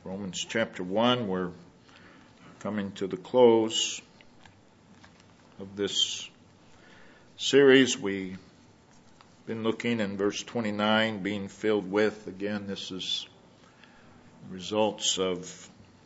Romans chapter 1, we're coming to the close of this series. We've been looking in verse 29, being filled with. Again, this is results of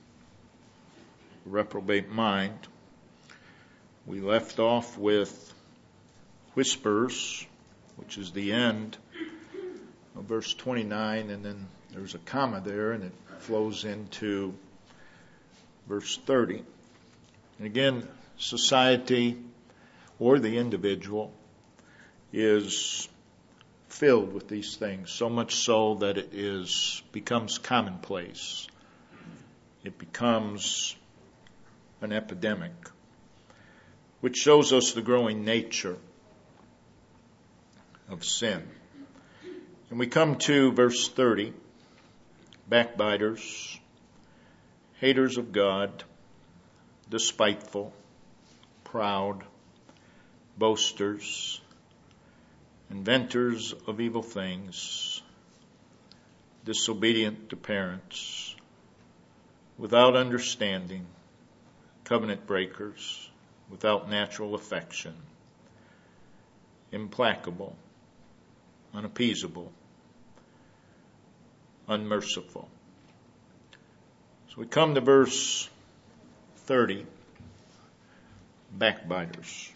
a reprobate mind. We left off with whispers, which is the end of verse 29, and then there's a comma there, and it flows into verse 30. And again, society or the individual is filled with these things, so much so that it becomes commonplace. It becomes an epidemic, which shows us the growing nature of sin. And we come to verse 30, backbiters, haters of God, despiteful, proud, boasters, inventors of evil things, disobedient to parents, without understanding, covenant breakers, without natural affection, implacable, unappeasable, unmerciful. So we come to verse 30, backbiters.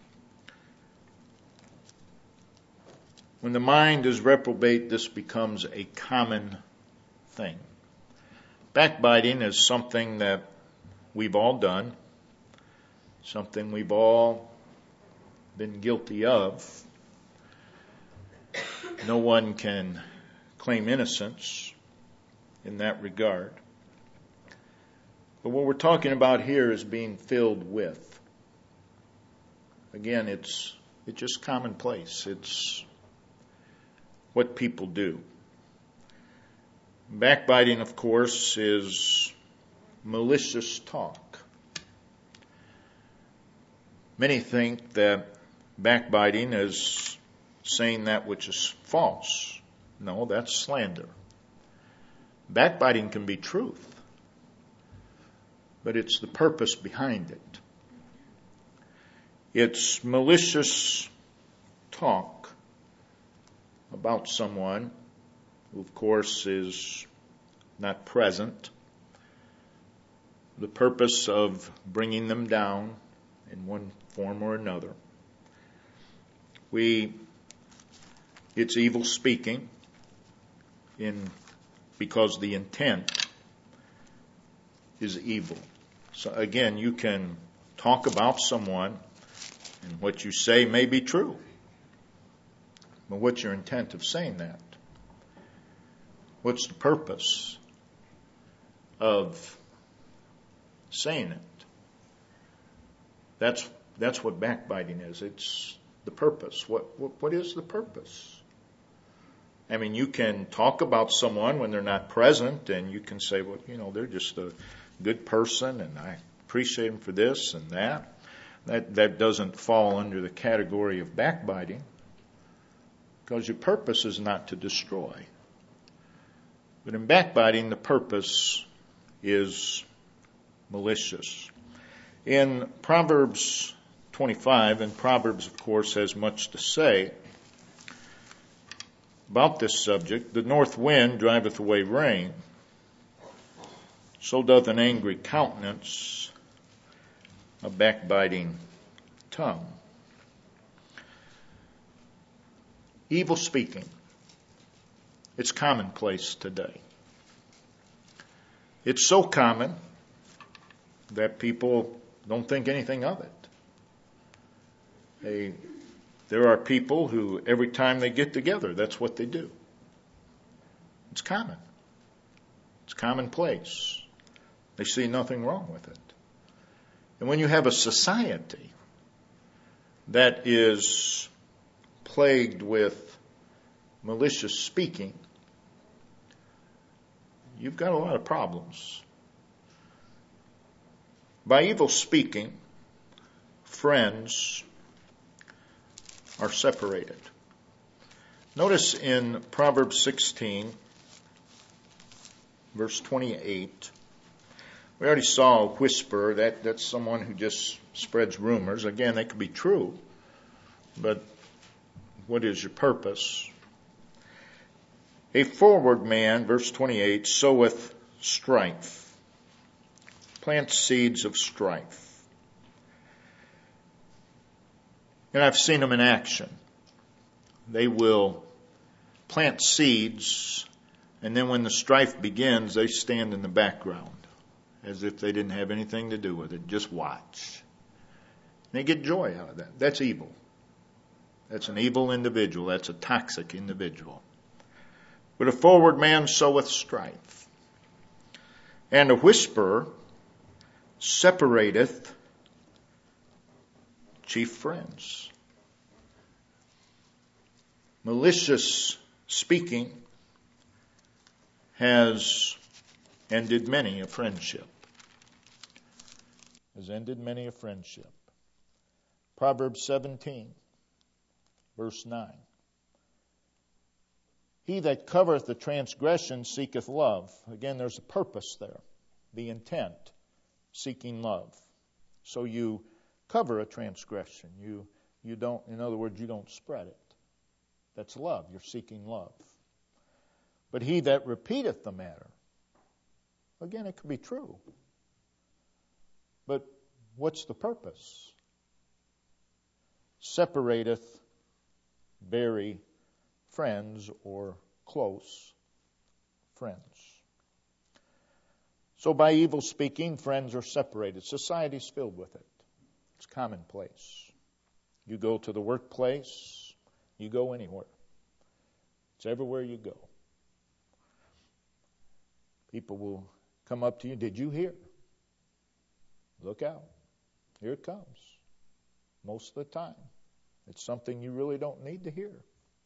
When the mind is reprobate, this becomes a common thing. Backbiting is something that we've all done, something we've all been guilty of. No one can claim innocence in that regard. But what we're talking about here is being filled with. Again, it's just commonplace. It's what people do. Backbiting, of course, is malicious talk. Many think that backbiting is saying that which is false. No, that's slander. Backbiting can be truth, but it's the purpose behind it. It's malicious talk about someone who, of course, is not present. The purpose of bringing them down in one form or another. It's evil speaking because the intent is evil. So again, you can talk about someone and what you say may be true. But what's your intent of saying that? What's the purpose of saying it? That's what backbiting is. It's the purpose. What is the purpose? I mean, you can talk about someone when they're not present, and you can say, well, they're just a good person, and I appreciate them for this and that. That doesn't fall under the category of backbiting, because your purpose is not to destroy. But in backbiting, the purpose is malicious. In Proverbs 25, and Proverbs, of course, has much to say about this subject. The north wind driveth away rain, so doth an angry countenance a backbiting tongue. Evil speaking. It's commonplace today. It's so common that people don't think anything of it. There are people who, every time they get together, that's what they do. It's common. It's commonplace. They see nothing wrong with it. And when you have a society that is plagued with malicious speaking, you've got a lot of problems. By evil speaking, friends are separated. Notice in Proverbs 16, verse 28. We already saw a whisper. That's someone who just spreads rumors. Again, they could be true, but what is your purpose? A forward man, verse 28, soweth strife, plants seeds of strife. And I've seen them in action. They will plant seeds, and then when the strife begins, they stand in the background as if they didn't have anything to do with it. Just watch. And they get joy out of that. That's evil. That's an evil individual. That's a toxic individual. But a forward man soweth strife. And a whisperer separateth chief friends. Malicious speaking has ended many a friendship. Has ended many a friendship. Proverbs 17, verse 9. He that covereth the transgression seeketh love. Again, there's a purpose there. The intent, seeking love. So you cover a transgression. You don't, in other words, you don't spread it. That's love. You're seeking love. But he that repeateth the matter, again, it could be true. But what's the purpose? Separateth very friends or close friends. So by evil speaking, friends are separated. Society's filled with it. It's commonplace. You go to the workplace, you go anywhere. It's everywhere you go. People will come up to you. Did you hear? Look out. Here it comes. Most of the time. It's something you really don't need to hear.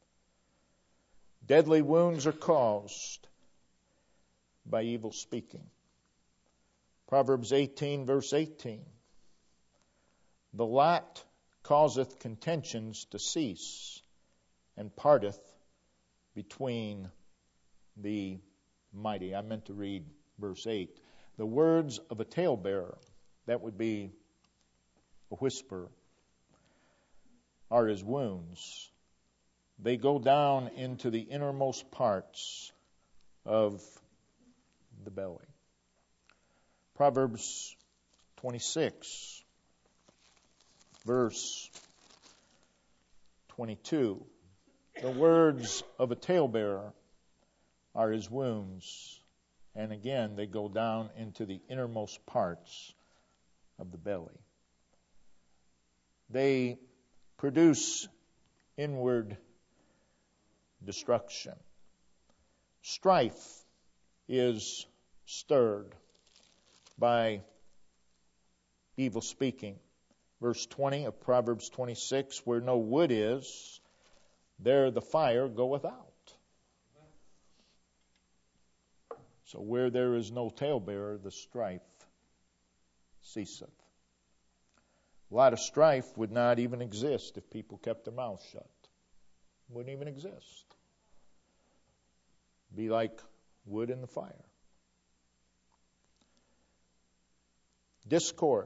Deadly wounds are caused by evil speaking. Proverbs 18, verse 18. The lot causeth contentions to cease, and parteth between the mighty. I meant to read verse 8. The words of a talebearer, that would be a whisper, are as wounds. They go down into the innermost parts of the belly. Proverbs 26, verse 22. The words of a talebearer are his wounds, and again they go down into the innermost parts of the belly. They produce inward destruction. Strife is stirred by evil speaking. Verse 20 of Proverbs 26, where no wood is, there the fire goeth out. So where there is no talebearer, the strife ceaseth. A lot of strife would not even exist if people kept their mouths shut. Wouldn't even exist. Be like wood in the fire. Discord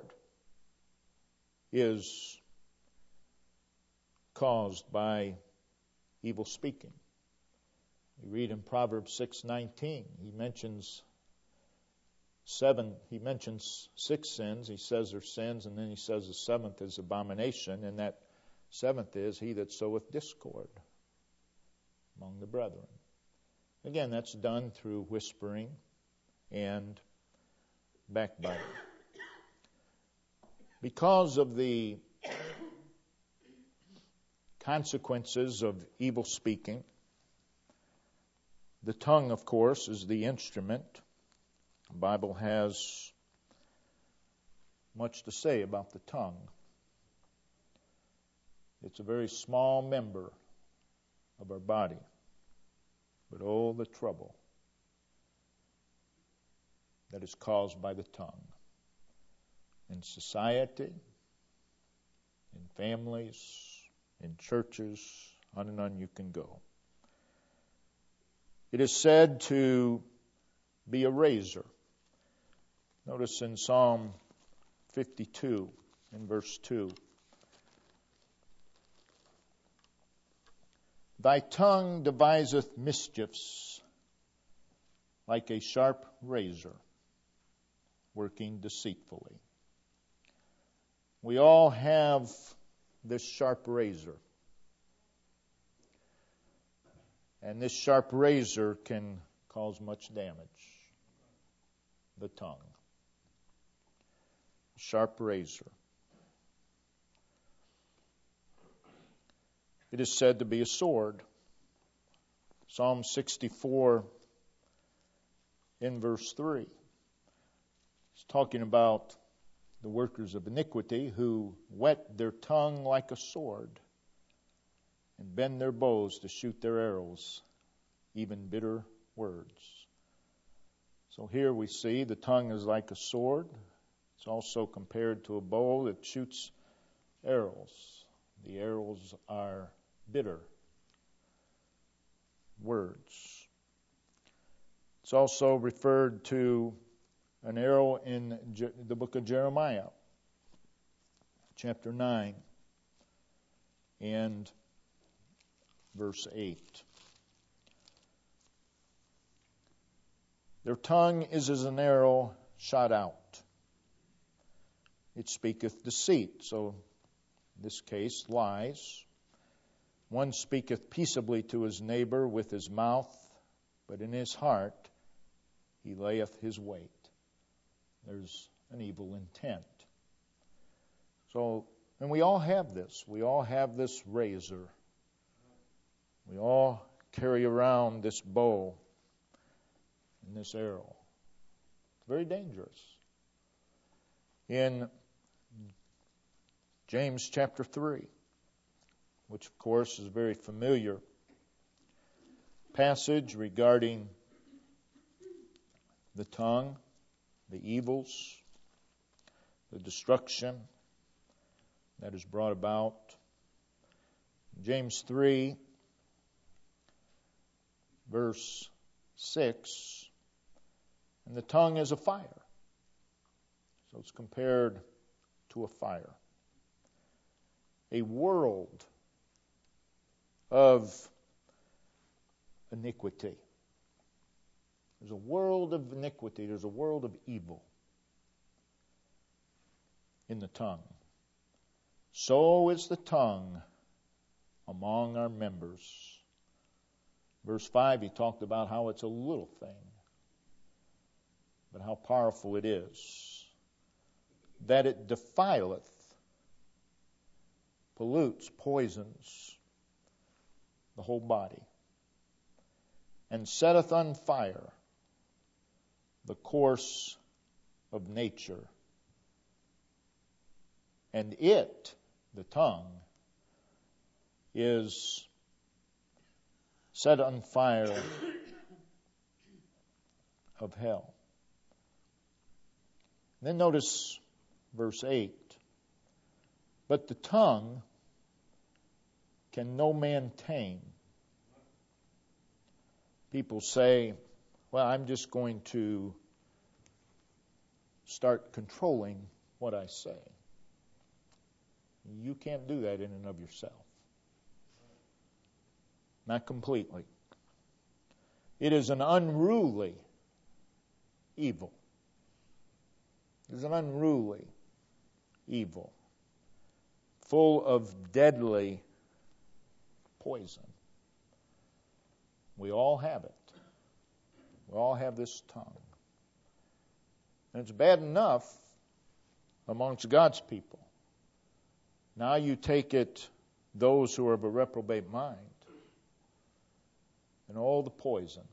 is caused by evil speaking. We read in Proverbs 6:19, he mentions six sins. He says they're sins, and then he says the seventh is abomination, and that seventh is he that soweth discord among the brethren. Again, that's done through whispering and backbiting. Because of the consequences of evil speaking, the tongue, of course, is the instrument. The Bible has much to say about the tongue. It's a very small member of our body. But oh, the trouble that is caused by the tongue in society, in families, in churches, on and on you can go. It is said to be a razor. Notice in Psalm 52 in verse 2. Thy tongue deviseth mischiefs like a sharp razor, working deceitfully. We all have this sharp razor. And this sharp razor can cause much damage. The tongue. Sharp razor. It is said to be a sword. Psalm 64 in verse 3. It's talking about the workers of iniquity who whet their tongue like a sword and bend their bows to shoot their arrows, even bitter words. So here we see the tongue is like a sword. It's also compared to a bow that shoots arrows. The arrows are bitter words. It's also referred to an arrow in the book of Jeremiah, chapter 9, and verse 8. Their tongue is as an arrow shot out. It speaketh deceit. So, in this case, lies. One speaketh peaceably to his neighbor with his mouth, but in his heart he layeth his wait. There's an evil intent. So, and we all have this. We all have this razor. We all carry around this bow and this arrow. It's very dangerous. In James chapter 3, which of course is a very familiar passage regarding the tongue, the evils, the destruction that is brought about. James 3, verse 6, and the tongue is a fire. So it's compared to a fire. A world of iniquity. There's a world of iniquity. There's a world of evil in the tongue. So is the tongue among our members. Verse 5, he talked about how it's a little thing, but how powerful it is. That it defileth, pollutes, poisons the whole body, and setteth on fire the course of nature. And it, the tongue, is set on fire of hell. Then notice verse 8. But the tongue can no man tame. People say, well, I'm just going to start controlling what I say. You can't do that in and of yourself. Not completely. It is an unruly evil. It is an unruly evil, full of deadly poison. We all have it. We all have this tongue. And it's bad enough amongst God's people. Now you take it, those who are of a reprobate mind, and all the poison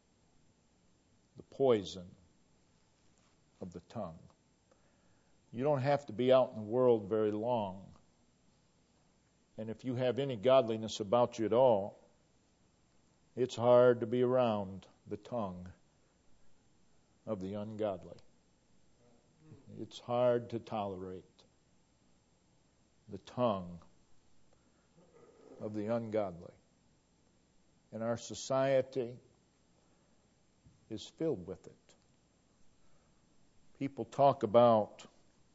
of the tongue. You don't have to be out in the world very long. And if you have any godliness about you at all, it's hard to be around the tongue of the ungodly. It's hard to tolerate the tongue of the ungodly. And our society is filled with it. People talk about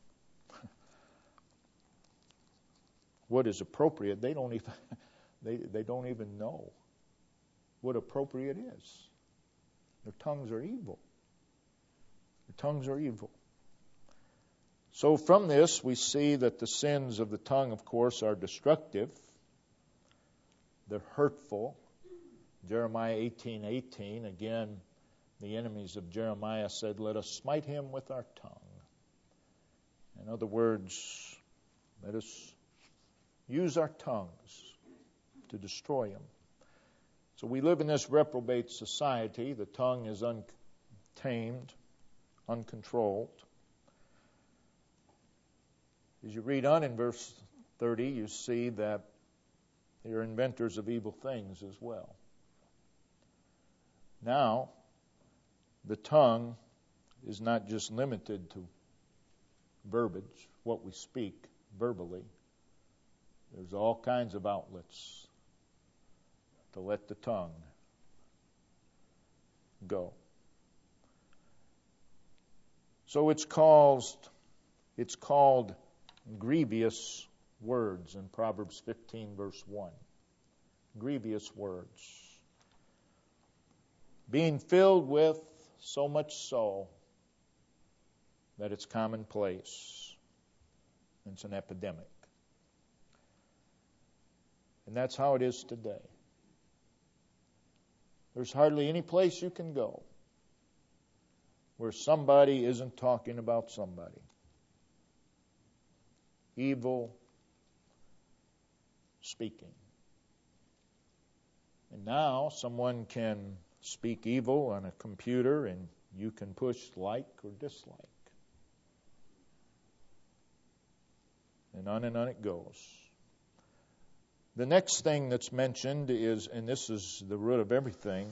what is appropriate. They don't even they don't even know what appropriate is. Their tongues are evil. Their tongues are evil. So from this, we see that the sins of the tongue, of course, are destructive. They're hurtful. Jeremiah 18:18, again, the enemies of Jeremiah said, "Let us smite him with our tongue." In other words, let us use our tongues to destroy him. So we live in this reprobate society. The tongue is untamed, uncontrolled. As you read on in verse 30, you see that they are inventors of evil things as well. Now, the tongue is not just limited to verbiage, what we speak verbally. There's all kinds of outlets to let the tongue go. So it's called grievous words in Proverbs 15, verse 1. Grievous words. Being filled with so much so that it's commonplace. It's an epidemic. And that's how it is today. There's hardly any place you can go where somebody isn't talking about somebody. Evil speaking. And now someone can speak evil on a computer and you can push like or dislike. And on it goes. The next thing that's mentioned is, and this is the root of everything,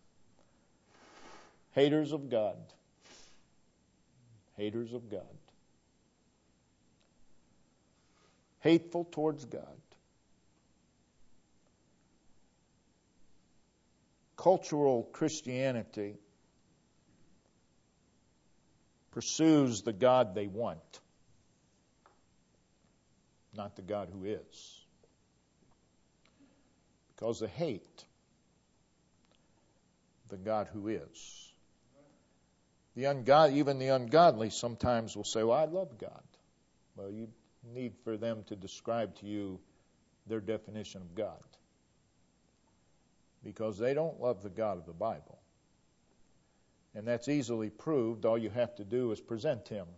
haters of God. Haters of God. Hateful towards God. Cultural Christianity pursues the God they want, not the God who is. Because they hate the God who is. Even the ungodly sometimes will say, well, I love God. Well, you need for them to describe to you their definition of God. Because they don't love the God of the Bible. And that's easily proved. All you have to do is present him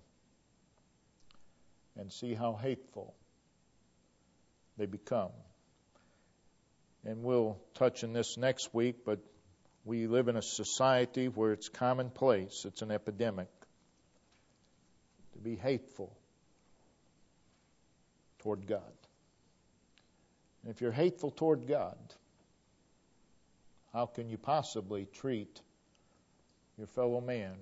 and see how hateful they become. And we'll touch on this next week, but we live in a society where it's commonplace, it's an epidemic, to be hateful toward God. And if you're hateful toward God, how can you possibly treat your fellow man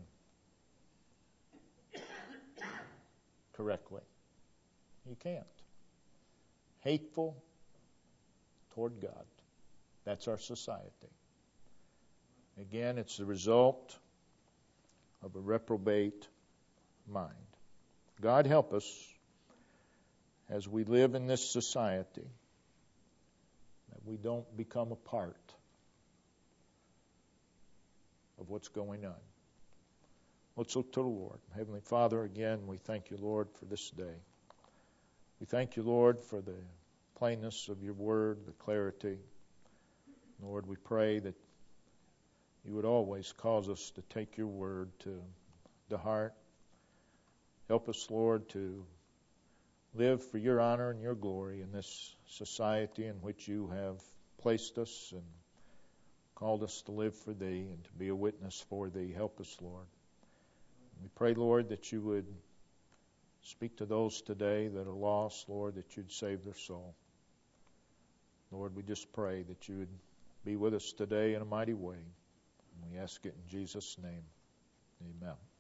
correctly? You can't. Hateful toward God. That's our society. Again, it's the result of a reprobate mind. God help us as we live in this society that we don't become a part of what's going on. Let's look to the Lord. Heavenly Father, again, we thank you, Lord, for this day. We thank you, Lord, for the plainness of your word, the clarity. Lord, we pray that you would always cause us to take your word to the heart. Help us, Lord, to live for your honor and your glory in this society in which you have placed us and called us to live for thee and to be a witness for thee. Help us, Lord. We pray, Lord, that you would speak to those today that are lost, Lord, that you'd save their soul. Lord, we just pray that you would be with us today in a mighty way. And we ask it in Jesus' name. Amen.